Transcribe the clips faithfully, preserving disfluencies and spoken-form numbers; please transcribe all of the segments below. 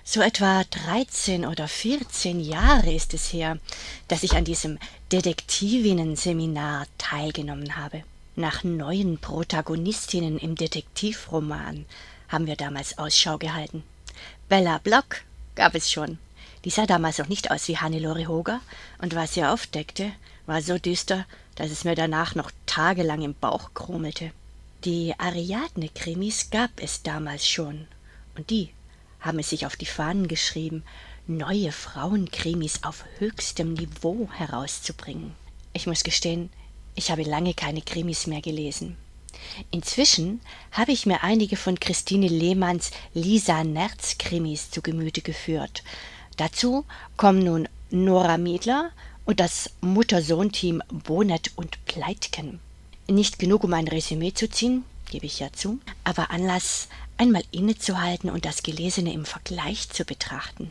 So etwa dreizehn oder vierzehn Jahre ist es her, dass ich an diesem Detektivinnen-Seminar teilgenommen habe. Nach neuen Protagonistinnen im Detektivroman haben wir damals Ausschau gehalten. Bella Block gab es schon. Die sah damals noch nicht aus wie Hannelore Hoger, und was sie aufdeckte, war so düster, dass es mir danach noch tagelang im Bauch krummelte. Die Ariadne-Krimis gab es damals schon, und die haben es sich auf die Fahnen geschrieben, neue Frauenkrimis auf höchstem Niveau herauszubringen. Ich muss gestehen, ich habe lange keine Krimis mehr gelesen. Inzwischen habe ich mir einige von Christine Lehmanns Lisa Nerz-Krimis zu Gemüte geführt. Dazu kommen nun Nora Miedler und das Mutter-Sohn-Team Bonet und Pleitgen. Nicht genug, um ein Resümee zu ziehen, gebe ich ja zu, aber Anlass, einmal innezuhalten und das Gelesene im Vergleich zu betrachten.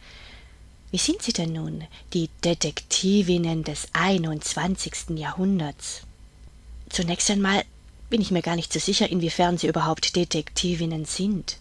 Wie sind sie denn nun, die Detektivinnen des einundzwanzigsten Jahrhunderts? Zunächst einmal bin ich mir gar nicht so sicher, inwiefern sie überhaupt Detektivinnen sind.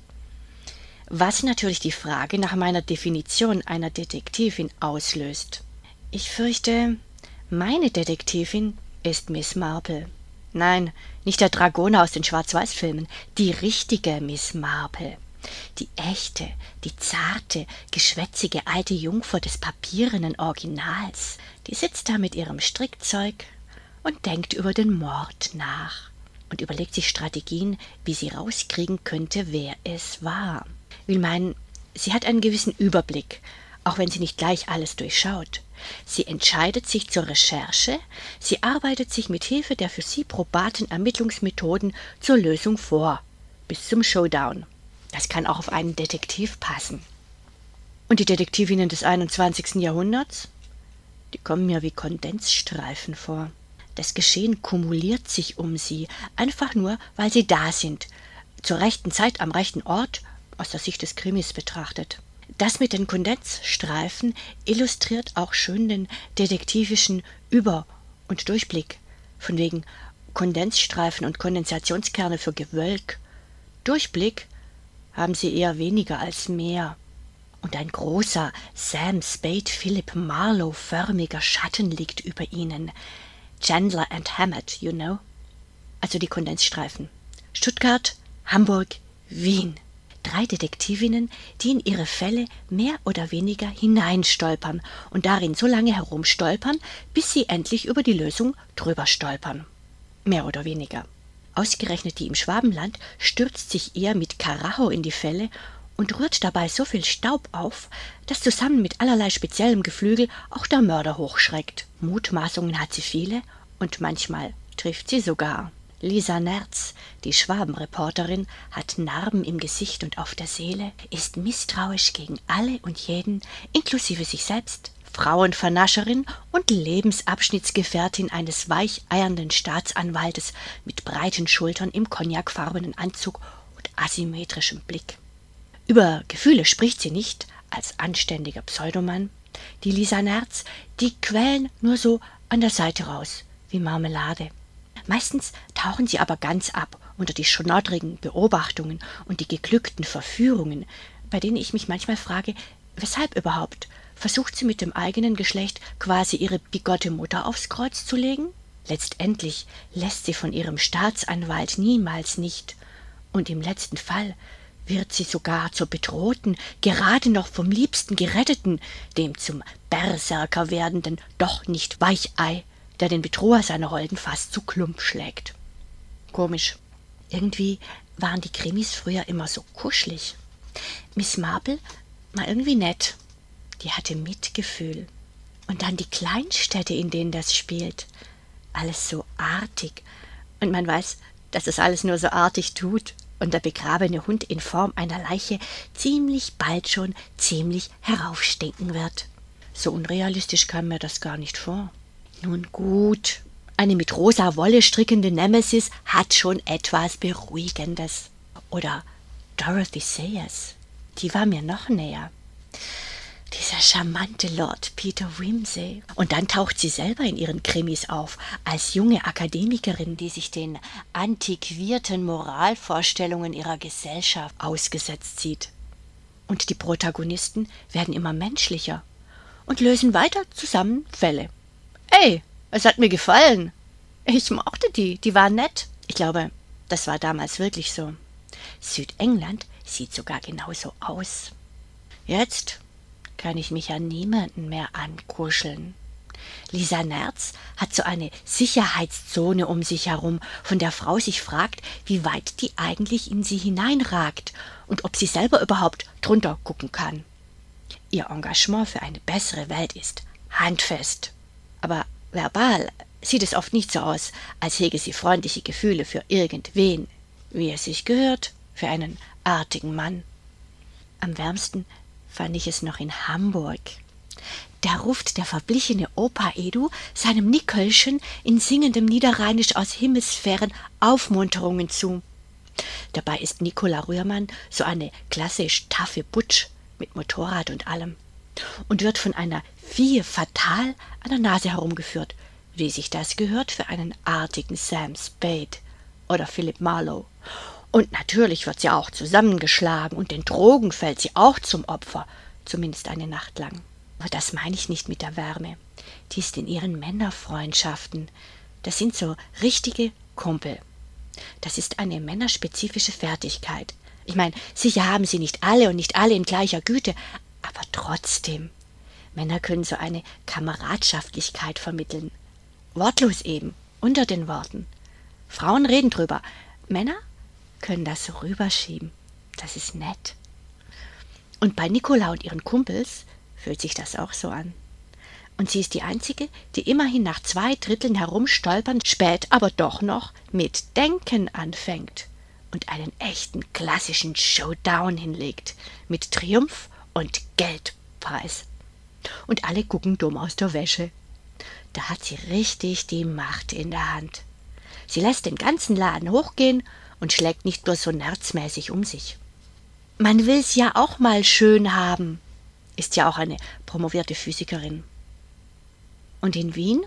Was natürlich die Frage nach meiner Definition einer Detektivin auslöst. Ich fürchte, meine Detektivin ist Miss Marple. Nein, nicht der Dragoner aus den Schwarz-Weiß-Filmen, die richtige Miss Marple. Die echte, die zarte, geschwätzige alte Jungfer des papierenen Originals. Die sitzt da mit ihrem Strickzeug und denkt über den Mord nach und überlegt sich Strategien, wie sie rauskriegen könnte, wer es war. Ich will meinen, sie hat einen gewissen Überblick, auch wenn sie nicht gleich alles durchschaut. Sie entscheidet sich zur Recherche, sie arbeitet sich mit Hilfe der für sie probaten Ermittlungsmethoden zur Lösung vor, bis zum Showdown. Das kann auch auf einen Detektiv passen. Und die Detektivinnen des einundzwanzigsten Jahrhunderts? Die kommen mir wie Kondensstreifen vor. Das Geschehen kumuliert sich um sie, einfach nur, weil sie da sind, zur rechten Zeit am rechten Ort, aus der Sicht des Krimis betrachtet. Das mit den Kondensstreifen illustriert auch schön den detektivischen Über- und Durchblick, von wegen Kondensstreifen und Kondensationskerne für Gewölk. Durchblick haben sie eher weniger als mehr. Und ein großer Sam Spade Philip Marlowe-förmiger Schatten liegt über ihnen. Chandler and Hammett, you know? Also die Kondensstreifen. Stuttgart, Hamburg, Wien. Drei Detektivinnen, die in ihre Fälle mehr oder weniger hineinstolpern und darin so lange herumstolpern, bis sie endlich über die Lösung drüber stolpern. Mehr oder weniger. Ausgerechnet die im Schwabenland stürzt sich eher mit Karacho in die Fälle und rührt dabei so viel Staub auf, dass zusammen mit allerlei speziellem Geflügel auch der Mörder hochschreckt. Mutmaßungen hat sie viele und manchmal trifft sie sogar. Lisa Nerz, die Schwabenreporterin, hat Narben im Gesicht und auf der Seele, ist misstrauisch gegen alle und jeden, inklusive sich selbst, Frauenvernascherin und Lebensabschnittsgefährtin eines weicheiernden Staatsanwaltes mit breiten Schultern im cognacfarbenen Anzug und asymmetrischem Blick. Über Gefühle spricht sie nicht, als anständiger Pseudomann. Die Lisa Nerz, die quellen nur so an der Seite raus, wie Marmelade. Meistens tauchen sie aber ganz ab unter die schnoddrigen Beobachtungen und die geglückten Verführungen, bei denen ich mich manchmal frage, weshalb überhaupt? Versucht sie mit dem eigenen Geschlecht quasi ihre bigotte Mutter aufs Kreuz zu legen? Letztendlich lässt sie von ihrem Staatsanwalt niemals nicht, und im letzten Fall wird sie sogar zur Bedrohten, gerade noch vom Liebsten Geretteten, dem zum Berserker werdenden, doch nicht Weichei, der den Bedroher seiner Holden fast zu Klump schlägt. Komisch. Irgendwie waren die Krimis früher immer so kuschelig. Miss Marple war irgendwie nett. Die hatte Mitgefühl. Und dann die Kleinstädte, in denen das spielt. Alles so artig. Und man weiß, dass es alles nur so artig tut und der begrabene Hund in Form einer Leiche ziemlich bald schon ziemlich heraufstinken wird. So unrealistisch kam mir das gar nicht vor. Nun gut, eine mit rosa Wolle strickende Nemesis hat schon etwas Beruhigendes. Oder Dorothy Sayers, die war mir noch näher. Dieser charmante Lord Peter Wimsey. Und dann taucht sie selber in ihren Krimis auf, als junge Akademikerin, die sich den antiquierten Moralvorstellungen ihrer Gesellschaft ausgesetzt sieht. Und die Protagonisten werden immer menschlicher und lösen weiter zusammen Fälle. Ey, es hat mir gefallen. Ich mochte die, die war nett. Ich glaube, das war damals wirklich so. Südengland sieht sogar genauso aus. Jetzt kann ich mich an niemanden mehr ankuscheln. Lisa Nerz hat so eine Sicherheitszone um sich herum, von der Frau sich fragt, wie weit die eigentlich in sie hineinragt und ob sie selber überhaupt drunter gucken kann. Ihr Engagement für eine bessere Welt ist handfest. Aber verbal sieht es oft nicht so aus, als hege sie freundliche Gefühle für irgendwen, wie es sich gehört, für einen artigen Mann. Am wärmsten fand ich es noch in Hamburg. Da ruft der verblichene Opa Edu seinem Nicölchen in singendem Niederrheinisch aus Himmelssphären Aufmunterungen zu. Dabei ist Nicola Rührmann so eine klassisch taffe Butsch mit Motorrad und allem und wird von einer Fie fatal an der Nase herumgeführt, wie sich das gehört für einen artigen Sam Spade oder Philip Marlowe. Und natürlich wird sie auch zusammengeschlagen und den Drogen fällt sie auch zum Opfer, zumindest eine Nacht lang. Aber das meine ich nicht mit der Wärme. Die ist in ihren Männerfreundschaften. Das sind so richtige Kumpel. Das ist eine männerspezifische Fertigkeit. Ich meine, sicher haben sie nicht alle und nicht alle in gleicher Güte, aber trotzdem. Männer können so eine Kameradschaftlichkeit vermitteln. Wortlos eben, unter den Worten. Frauen reden drüber. Männer können das so rüberschieben. Das ist nett. Und bei Nicola und ihren Kumpels fühlt sich das auch so an. Und sie ist die Einzige, die immerhin nach zwei Dritteln herumstolpern, spät aber doch noch mit Denken anfängt und einen echten klassischen Showdown hinlegt, mit Triumph und Geldpreis. Und alle gucken dumm aus der Wäsche. Da hat sie richtig die Macht in der Hand. Sie lässt den ganzen Laden hochgehen und schlägt nicht bloß so nerzmäßig um sich. Man will's ja auch mal schön haben, ist ja auch eine promovierte Physikerin. Und in Wien?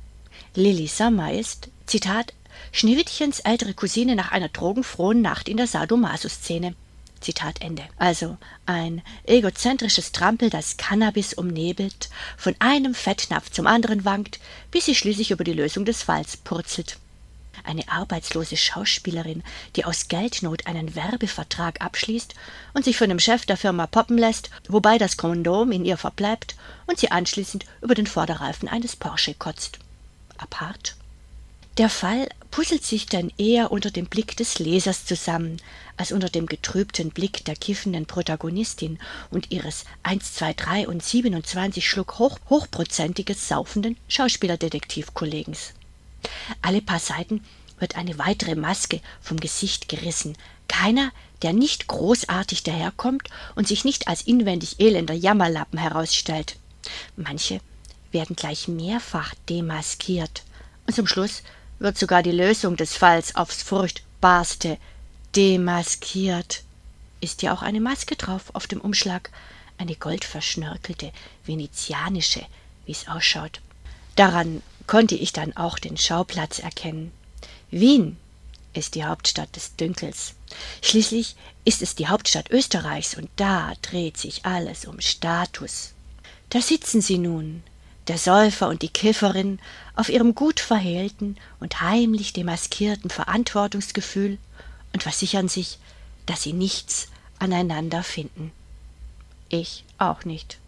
Lilly Sommer ist, Zitat, Schneewittchens ältere Cousine nach einer drogenfrohen Nacht in der Sadomaso-Szene. Zitat Ende. Also ein egozentrisches Trampel, das Cannabis umnebelt, von einem Fettnapf zum anderen wankt, bis sie schließlich über die Lösung des Falls purzelt. Eine arbeitslose Schauspielerin, die aus Geldnot einen Werbevertrag abschließt und sich von dem Chef der Firma poppen lässt, wobei das Kondom in ihr verbleibt und sie anschließend über den Vorderreifen eines Porsche kotzt. Apart. Der Fall puzzelt sich dann eher unter dem Blick des Lesers zusammen, als unter dem getrübten Blick der kiffenden Protagonistin und ihres eins, zwei, drei und siebenundzwanzig Schluck hoch, hochprozentiges saufenden Schauspielerdetektivkollegens. Alle paar Seiten wird eine weitere Maske vom Gesicht gerissen. Keiner, der nicht großartig daherkommt und sich nicht als inwendig elender Jammerlappen herausstellt. Manche werden gleich mehrfach demaskiert. Und zum Schluss wird sogar die Lösung des Falls aufs Furchtbarste demaskiert. Ist ja auch eine Maske drauf auf dem Umschlag, eine goldverschnörkelte, venezianische, wie es ausschaut. Daran konnte ich dann auch den Schauplatz erkennen. Wien ist die Hauptstadt des Dünkels. Schließlich ist es die Hauptstadt Österreichs und da dreht sich alles um Status. Da sitzen sie nun, der Säufer und die Kifferin, auf ihrem gut verhehlten und heimlich demaskierten Verantwortungsgefühl und versichern sich, dass sie nichts aneinander finden. Ich auch nicht.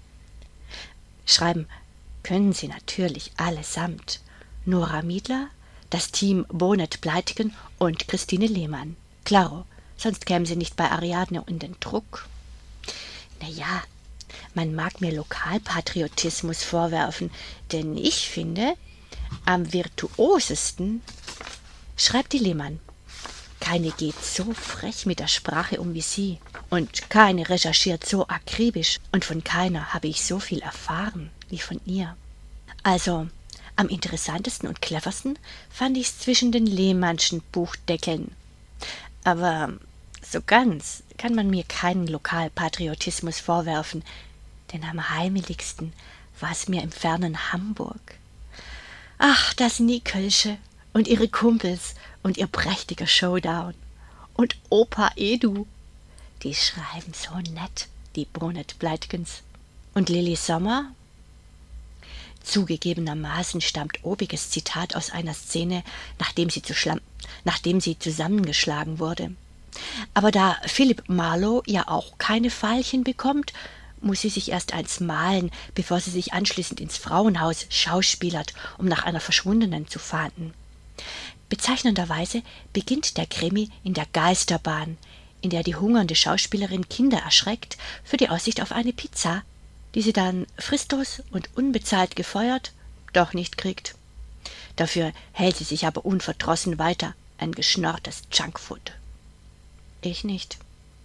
Schreiben können sie natürlich allesamt. Nora Miedler, das Team Bonet-Pleitgen und Christine Lehmann. Klaro, sonst kämen sie nicht bei Ariadne in den Druck. Na ja, man mag mir Lokalpatriotismus vorwerfen, denn ich finde, am virtuosesten schreibt die Lehmann. Keine geht so frech mit der Sprache um wie sie und keine recherchiert so akribisch und von keiner habe ich so viel erfahren wie von ihr. Also, am interessantesten und cleversten fand ich's zwischen den Lehmannschen Buchdeckeln. Aber so ganz kann man mir keinen Lokalpatriotismus vorwerfen, denn am heimeligsten war's mir im fernen Hamburg. Ach, das Nicölsche und ihre Kumpels und ihr prächtiger Showdown. Und Opa Edu, Die schreiben so nett, die Bonnet-Bleitkens. Und Lilly Sommer? Zugegebenermaßen stammt obiges Zitat aus einer Szene, nachdem sie, zu schlam- nachdem sie zusammengeschlagen wurde. Aber da Philip Marlowe ja auch keine Veilchen bekommt, muss sie sich erst eins malen, bevor sie sich anschließend ins Frauenhaus schauspielert, um nach einer Verschwundenen zu fahnden. Bezeichnenderweise beginnt der Krimi in der Geisterbahn, in der die hungernde Schauspielerin Kinder erschreckt für die Aussicht auf eine Pizza, die sie dann fristlos und unbezahlt gefeuert doch nicht kriegt. Dafür hält sie sich aber unverdrossen weiter, ein geschnorrtes Junkfood. Ich nicht.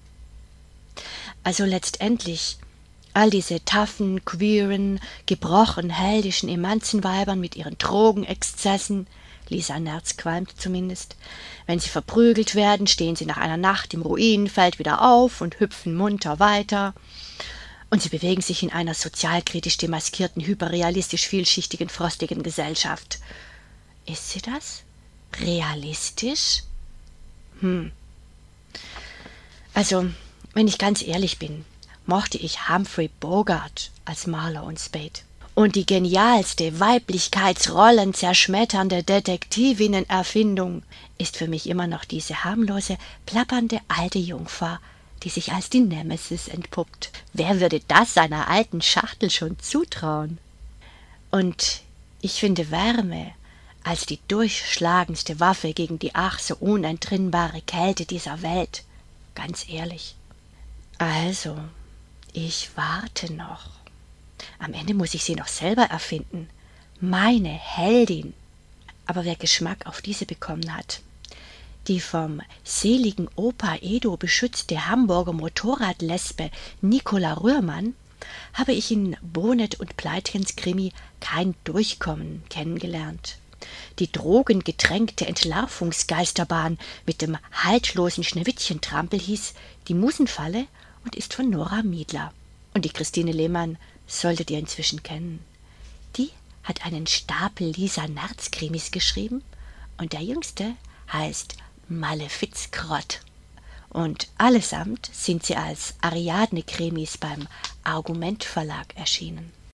Also letztendlich all diese taffen, queeren, gebrochen, heldischen Emanzenweibern mit ihren Drogenexzessen, Lisa Nerz qualmt zumindest, wenn sie verprügelt werden, stehen sie nach einer Nacht im Ruinenfeld wieder auf und hüpfen munter weiter. Und sie bewegen sich in einer sozialkritisch demaskierten, hyperrealistisch vielschichtigen, frostigen Gesellschaft. Ist sie das? Realistisch? Hm. Also, wenn ich ganz ehrlich bin, mochte ich Humphrey Bogart als Marlowe und Spade. Und die genialste, Weiblichkeitsrollen zerschmetternde Detektivinnenerfindung ist für mich immer noch diese harmlose, plappernde alte Jungfer, die sich als die Nemesis entpuppt. Wer würde das seiner alten Schachtel schon zutrauen? Und ich finde Wärme als die durchschlagendste Waffe gegen die ach so unentrinnbare Kälte dieser Welt. Ganz ehrlich. Also, ich warte noch. Am Ende muss ich sie noch selber erfinden. Meine Heldin. Aber wer Geschmack auf diese bekommen hat, die vom seligen Opa Edo beschützte Hamburger Motorradlesbe Nicola Rührmann, habe ich in Bonnet und Bleitkens Krimi Kein Durchkommen kennengelernt. Die drogengetränkte Entlarvungsgeisterbahn mit dem haltlosen Schneewittchentrampel hieß Die Musenfalle und ist von Nora Miedler. Und die Christine Lehmann solltet ihr inzwischen kennen. Die hat einen Stapel Lisa Nerz-Krimis geschrieben und der jüngste heißt Malefizkrott. Und allesamt sind sie als Ariadne-Krimis beim Argument Verlag erschienen.